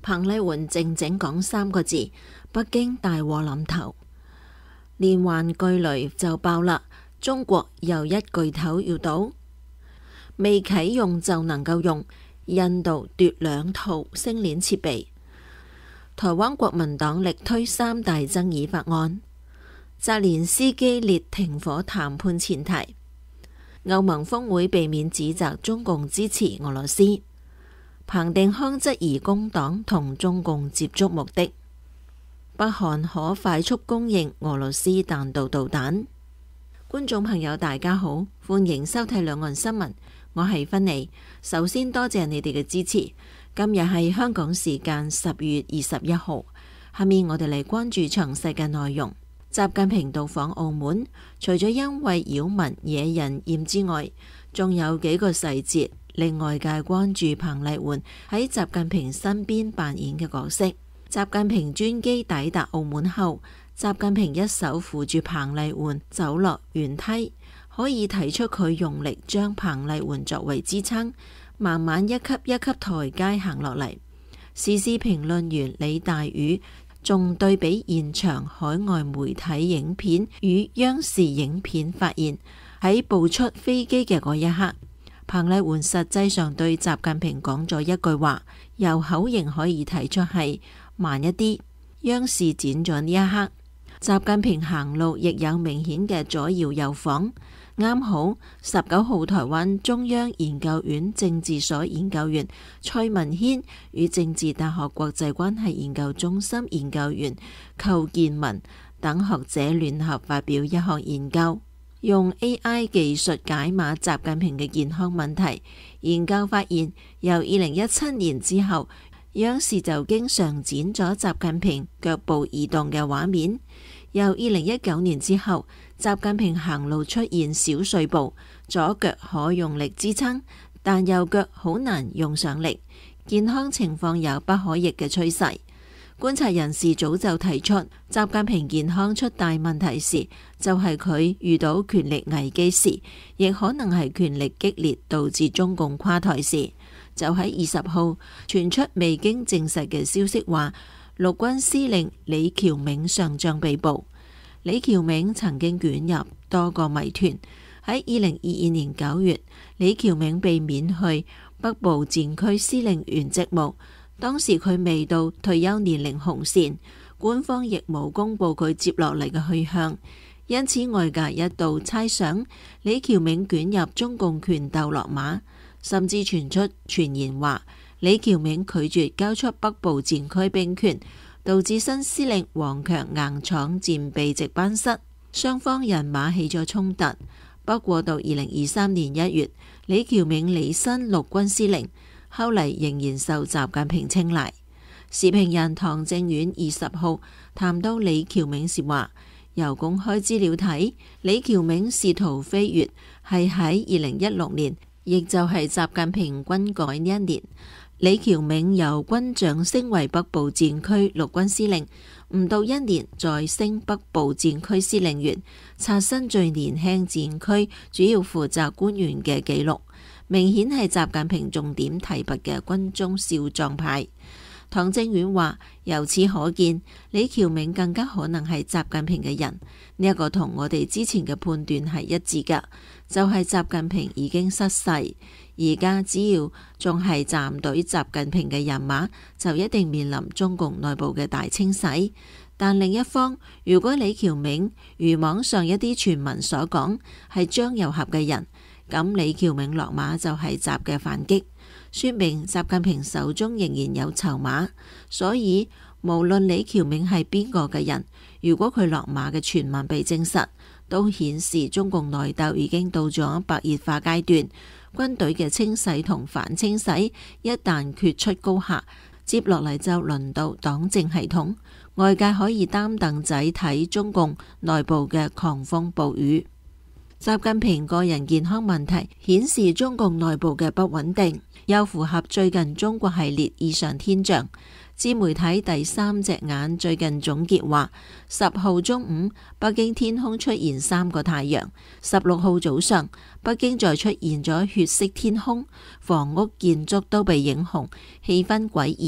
彭麗媛靜靜講3個字：北京大禍臨頭。連環巨雷就爆啦！中國又一巨頭要倒，未啟用就能夠用。印度奪2套星鏈設備。台灣國民黨力推3大爭議法案。澤連斯基列停火談判前提。歐盟峰會避免指責中共支持俄羅斯。彭定康質疑工黨同中共接觸目的。北韓可快速供應俄羅斯彈道導彈。觀眾朋友大家好，歡迎收睇兩岸新聞，我係芬妮。首先多謝你哋嘅支持。今日係香港時間10月21號，下面我哋嚟關注詳細嘅內容。習近平到訪澳門，除咗因為擾民惹人厭之外，仲有幾個細節令外界關注彭麗媛喺習近平身邊扮演嘅角色。習近平專機抵達澳門後，習近平一手扶住彭麗媛走落懸梯，可以睇出佢用力將彭麗媛作為支撐，慢慢一級一級台階行落嚟。時事評論員李大宇仲對比現場海外媒體影片與央視影片，發現喺步出飛機嘅嗰一刻，彭麗媛實際上對習近平講咗一句話，由口型可以睇出係慢一啲。央視剪咗呢一刻，習近平行路亦有明顯嘅左搖右晃。啱好19號台灣中央研究院政治所研究員蔡文軒與政治大學國際關係研究中心研究員寇建文等學者聯合發表一項研究，用 AI 技術解碼習近平嘅健康問題。研究發現，由2017年之後，央視就經常剪咗習近平腳步移動嘅畫面。由2019年之後，習近平行路出現小碎步，左腳可用力支撐，但右腳好難用上力，健康情況有不可逆嘅趨勢。觀察人士早就提出，習近平健康出大問題時，就係佢遇到權力危機時，亦可能係權力激烈導致中共垮台時。就喺20號傳出未經證實嘅消息話，陸軍司令李喬銘上將被捕。李喬銘曾經捲入多個謎團。喺2022年9月，李喬銘被免去北部戰區司令員職務，當時佢未到退休年齡紅線，官方亦冇公布佢接落嚟嘅去向，因此外界一度猜想李喬銘捲入中共權鬥落馬，甚至傳出傳言話李喬銘拒絕交出北部戰區兵權，導致新司令王強硬闖戰備值班室，雙方人馬起咗衝突。不過到2023年1月，李喬銘履新陸軍司令，後嚟仍然受習近平青睞。時評人唐正遠20號談到李喬銘時話，由公開資料睇，李喬銘仕途飛躍係喺2016年，亦就係習近平軍改呢一年。李喬銘由軍長升為北部戰區陸軍司令，唔到1年再升北部戰區司令員，刷新最年輕戰區主要負責官員嘅紀錄，明顯係習近平重點提拔嘅軍中少壯派。唐正遠話，由此可見，李喬銘更加可能係習近平嘅人，呢一個同我哋之前嘅判斷係一致㗎，就係習近平已經失勢。而家只要仲係站隊習近平嘅人馬，就一定面臨中共內部嘅大清洗。但另一方，如果李喬銘如網上一啲傳聞所講係張又俠嘅人，咁李喬銘落馬就係習嘅反擊，說明習近平手中仍然有籌碼。所以無論李喬銘係邊個嘅人，如果佢落馬嘅傳聞被證實，都顯示中共內鬥已經到咗白熱化階段。軍隊嘅清洗同反清洗一旦決出高下，接落嚟就輪到黨政系統。外界可以擔凳仔睇中共內部嘅狂風暴雨。習近平個人健康問題顯示中共內部嘅不穩定，又符合最近中國系列異常天象。自媒體第3隻眼最近總結話，10號中午北京天空出現3個太陽，16號早上北京再出現咗血色天空，房屋建築都被映紅，氣氛詭異。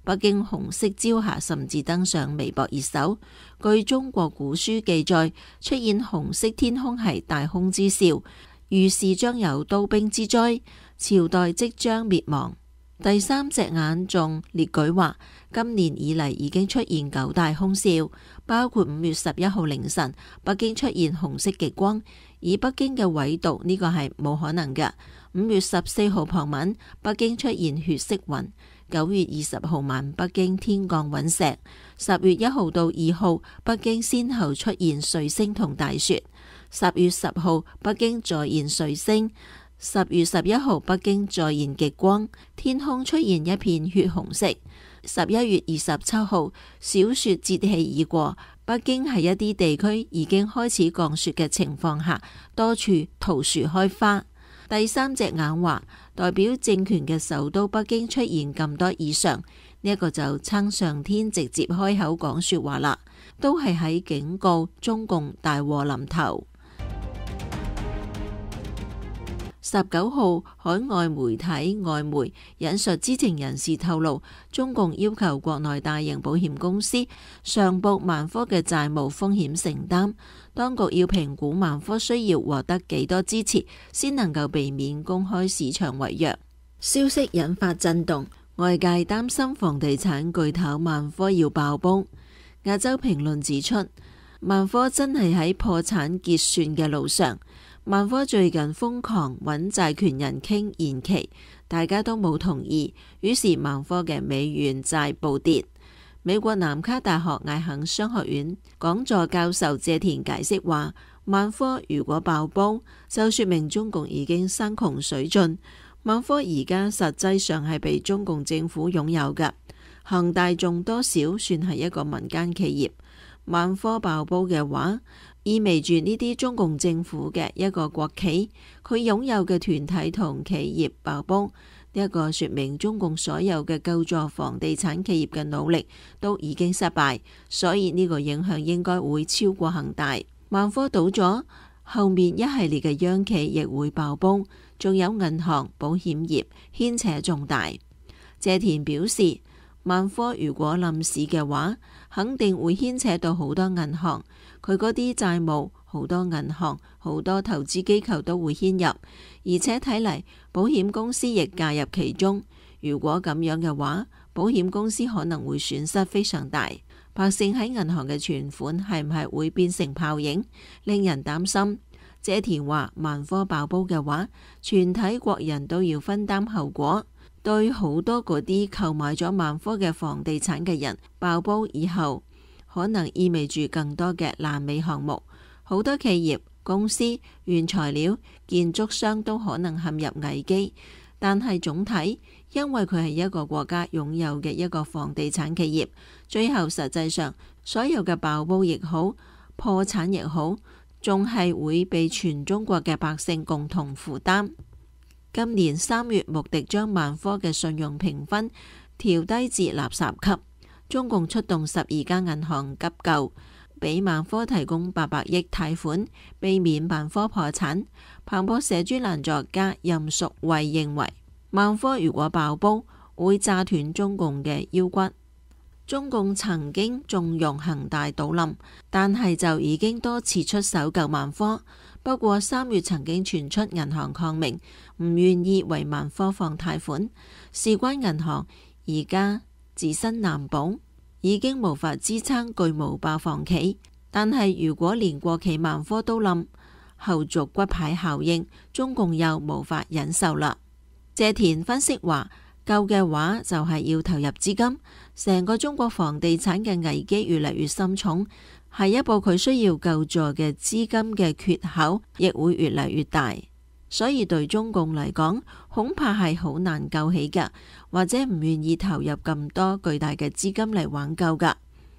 北京紅色朝霞甚至登上微博熱搜。據中國古書記載，出現紅色天空係大凶之兆，預示將有刀兵之災，朝代即將滅亡。第三隻眼仲列舉話，今年以嚟已經出現9大凶兆，包括5月11號凌晨北京出現紅色極光，以北京嘅緯度呢個係冇可能嘅。5月14號傍晚北京出現血色雲，9月20號晚北京天降隕石，10月1號到2號北京先後出現彗星同大雪，10月10號北京再現彗星，10月11號北京再現極光，天空出現一片血紅色。11月27號小雪節氣已過，北京喺一啲地區已經開始降雪嘅情況下，多處桃樹開花。第三隻眼話，代表政權嘅首都北京出現咁多異常，呢一個就撐上天直接開口講說話啦，都係喺警告中共大禍臨頭。19號，海外媒體外媒引述知情人士透露，中共要求國內大型保險公司上報萬科嘅債務風險承擔，當局要評估萬科需要獲得幾多支持，先能夠避免公開市場違約。消息引發震動，外界擔心房地產巨頭萬科要爆煲。亞洲評論指出，萬科真係喺破產結算嘅路上。萬科最近瘋狂揾債權人傾延期，大家都冇同意，於是萬科嘅美元債暴跌。美國南卡大學艾肯商學院講座教授謝田解釋話，萬科如果爆煲，就說明中共已經山窮水盡。萬科而家實際上係被中共政府擁有嘅，恒大仲多少算係一個民間企業。萬科爆煲嘅話，意味住呢啲中共政府嘅一個國企，佢擁有嘅團體同企業爆煲，呢一個說明中共所有嘅救助房地產企業嘅努力都已經失敗，所以呢個影響應該會超過恒大。萬科倒咗，後面一系列嘅央企亦會爆煲，仲有銀行、保險業牽扯重大。謝田表示，萬科如果冧市嘅話，肯定會牽扯到好多銀行，佢嗰啲債務，好多銀行、好多投資機構都會牽入，而且睇嚟保險公司亦介入其中。如果咁樣嘅話，保險公司可能會損失非常大。百姓喺銀行嘅存款係唔係會變成泡影，令人擔心。謝田話，萬科爆煲嘅話，全體國人都要分擔後果。對好多嗰啲購買咗萬科嘅房地產嘅人，爆煲以後可能意味住更多嘅爛尾項目，好多企業、公司、原材料、建築商都可能陷入危機。但係總體，因為佢係一個國家擁有嘅一個房地產企業，最後實際上所有嘅爆煲亦好，破產亦好，仲係會被全中國嘅百姓共同負擔。今年3月，穆迪將萬科嘅信用評分調低至垃圾級。中共出動12間銀行急救，俾萬科提供800億貸款，避免萬科破產。彭博社專欄作家任淑慧認為，萬科如果爆煲，會炸斷中共嘅腰骨。中共曾經縱容恒大倒冧，但係就已經多次出手救萬科。不過3月曾經傳出銀行抗命，唔願意為萬科放貸款，事關銀行而家自身難保，已經無法支撐巨無霸房企。但係如果連國企萬科都冧，後續骨牌效應，中共又無法忍受啦。謝田分析話，救嘅話就係要投入資金，成個中國房地產嘅危機越嚟越深重。下一步佢需要救助嘅資金嘅缺口亦會越嚟越大，所以對中共嚟講，恐怕係好難救起㗎，或者唔願意投入咁多巨大嘅資金嚟挽救㗎。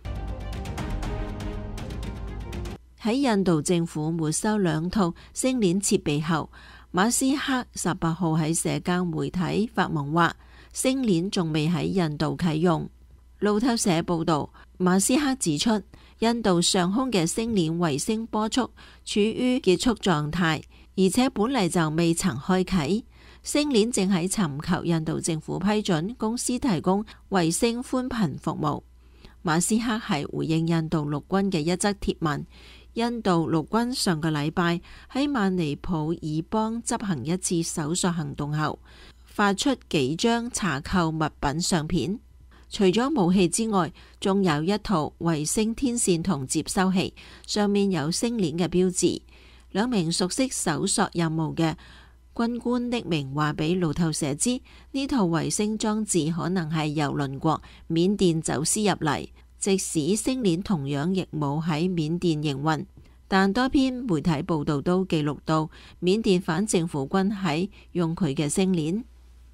喺印度政府沒收2套星鏈設備後，馬斯克18號喺社交媒體發文話，星鏈仲未喺印度啟用。路透社報道，馬斯克指出，印度上空嘅星鏈衛星波速處於結束狀態，而且本嚟就未曾開啟。 星鏈正喺尋求印度政府批准公司提供衛星寬頻服務。馬斯克係回應印度陸軍嘅一則貼文。印度陸軍上個禮拜喺曼尼普爾邦執行一次搜索行動後，發出幾張查扣物品相片。除咗武器之外，仲有一套衛星天線同接收器，上面有星鏈嘅標誌。兩名熟悉搜索任務嘅軍官匿名話俾路透社知，呢套衛星裝置可能係由鄰國緬甸走私入嚟。即使星鏈同樣亦冇喺緬甸營運，但多篇媒體報道都記錄到緬甸反政府軍喺用佢嘅星鏈。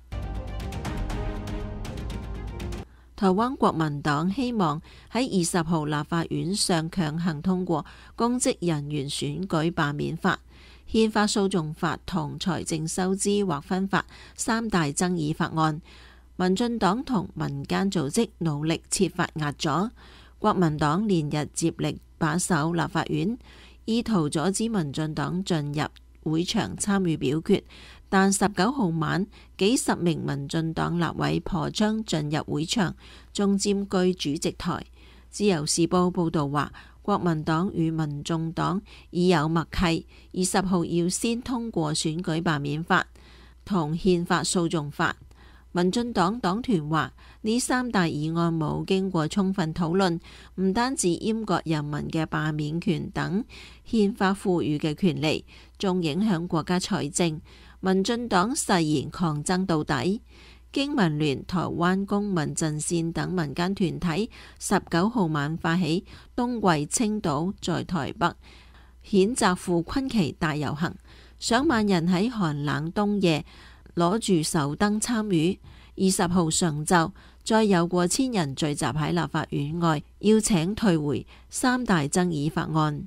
台灣國民黨希望喺20號立法院上強行通過公職人員選舉罷免法、憲法訴訟法同財政收支劃分法三大爭議法案。民進黨同民間組織努力設法壓阻，國民黨連日接力把守立法院，意圖阻止民進黨進入會場參與表決。但19號晚，幾十名民進黨立委破窗進入會場，仲佔據主席台。自由時報報導話，國民黨與民眾黨已有默契，20號要先通過選舉罷免法同憲法訴訟法。民進黨黨團話，呢三大議案冇經過充分討論，唔單止閹割人民嘅罷免權等憲法賦予嘅權利，仲影響國家財政。民進黨誓言抗爭到底。經民聯、台灣公民陣線等民間團體19號晚發起冬季青島在台北譴責傅崑萁大遊行，上萬人喺寒冷冬夜攞住手燈參與。20號上晝，再有過千人聚集喺立法院外，邀請退回三大爭議法案。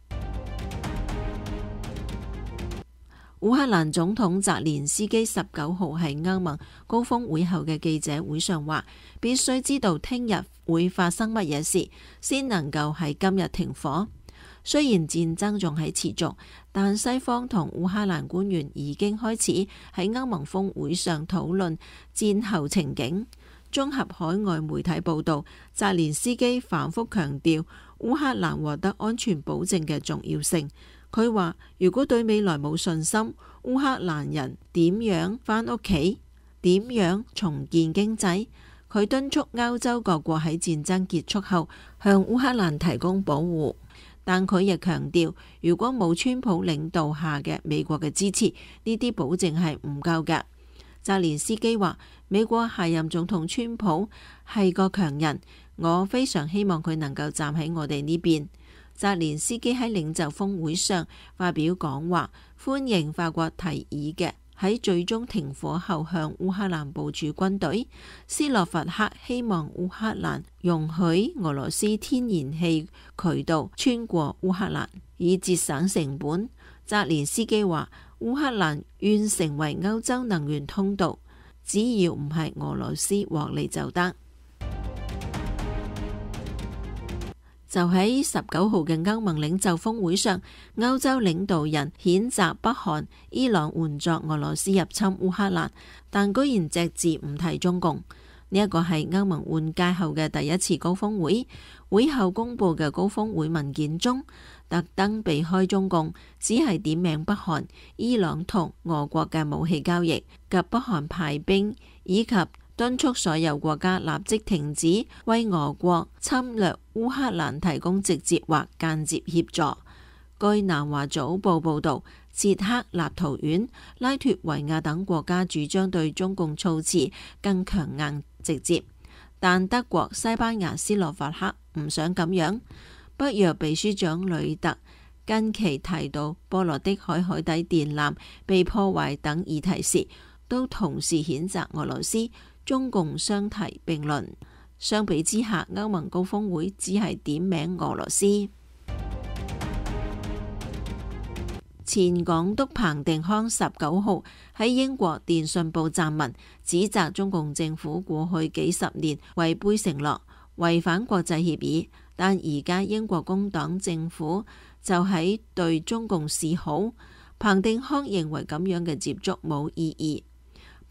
烏克蘭總統澤連斯基19號喺歐盟高峰會後嘅記者會上話，必須知道聽日會發生乜嘢事，先能夠喺今日停火。雖然戰爭仲係持續，但西方同烏克蘭官員已經開始喺歐盟峰會上討論戰後情景。綜合海外媒體報導，澤連斯基反覆強調烏克蘭獲得安全保證嘅重要性。佢話：如果對未來冇信心，烏克蘭人點樣返屋企？點樣重建經濟？佢敦促歐洲各國喺戰爭結束後向烏克蘭提供保護。但佢亦強調，如果冇川普領導下嘅美國嘅支持，呢啲保證係唔夠嘅。澤連斯基話：美國下任總統川普係個強人，我非常希望佢能夠站喺我哋呢邊。澤連斯基喺領袖峰會上發表講話，歡迎法國提議嘅喺最終停火後向烏克蘭部署軍隊。斯洛伐克希望烏克蘭容許俄羅斯天然氣渠道穿過烏克蘭，以節省成本。澤連斯基話：烏克蘭願成為歐洲能源通道，只要唔係俄羅斯獲利就得。就喺19號嘅歐盟領袖峰會上，歐洲領導人譴責北韓、伊朗援助俄羅斯入侵烏克蘭，但居然隻字唔提中共。呢一個係歐盟換屆後嘅第一次高峰會，會後公佈嘅高峰會文件中，特登避開中共，只係點名北韓、伊朗同俄國嘅武器交易及北韓派兵，以及敦促所有國家立即停止為俄國侵略烏克蘭提供直接或間接協助。據南華早報報導，捷克、立陶宛、拉脫維亞等國家主張對中共措辭更強硬直接，但德國、西班牙、斯洛伐克唔想咁樣。北約秘書長呂特近期提到波羅的海海底電纜被破壞等議題時，都同時譴責俄羅斯。中共相提並論。相比之下，歐盟高峰會只係點名俄羅斯。前港督彭定康19號喺英國電訊報撰文，指責中共政府過去幾十年違背承諾，違反國際協議，但而家英國工黨政府就喺對中共示好。彭定康認為咁樣嘅接觸冇意義，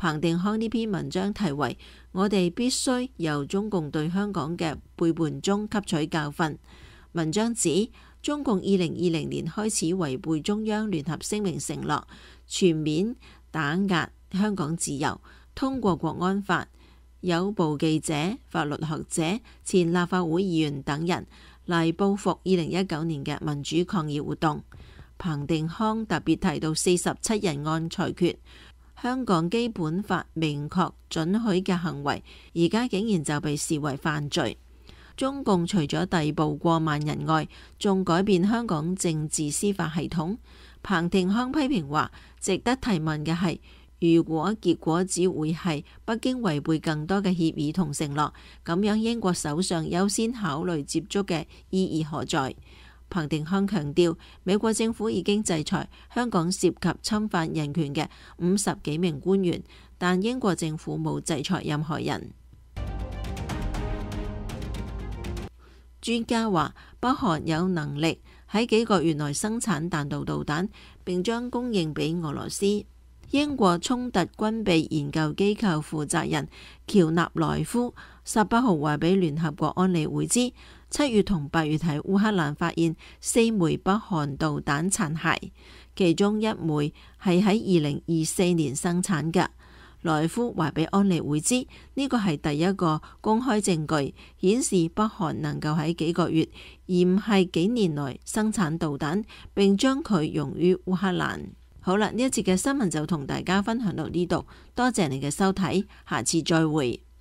彭定康呢篇文章題為《我哋必須由中共對香港嘅背叛中吸取教訓》。文章指中共2020年開始違背中央聯合聲明承諾，全面打壓香港自由，通過國安法，有部記者、法律學者、前立法會議員等人嚟報復2019年嘅民主抗議活動。彭定康特別提到47人案裁決，香港基本法明確准許嘅行為，而家竟然就被視為犯罪。中共除咗逮捕過萬人外，仲改變香港政治司法系統。彭定康批評話，值得提問嘅係，如果結果只會係北京違背更多嘅協議同承諾，咁樣英國首相優先考慮接觸嘅意義何在？彭定康強調，美國政府已經制裁香港涉及侵犯人權嘅50幾名官員，但英國政府冇制裁任何人。專家話，北韓有能力喺幾個月內生產彈道導彈，並將供應俾俄羅斯。英國衝突軍備研究機構負責人喬納萊夫18號話俾聯合國安理會知，7月同8月喺烏克蘭發現4枚北韓導彈殘骸，其中1枚係喺2024年生產嘅。萊夫話俾安理會知，呢個係第一個公開證據，顯示北韓能夠喺幾個月，而唔係幾年內生產導彈，並將佢用於烏克蘭。好啦，呢一節嘅新聞就同大家分享到呢度，多謝你嘅收睇，下次再會。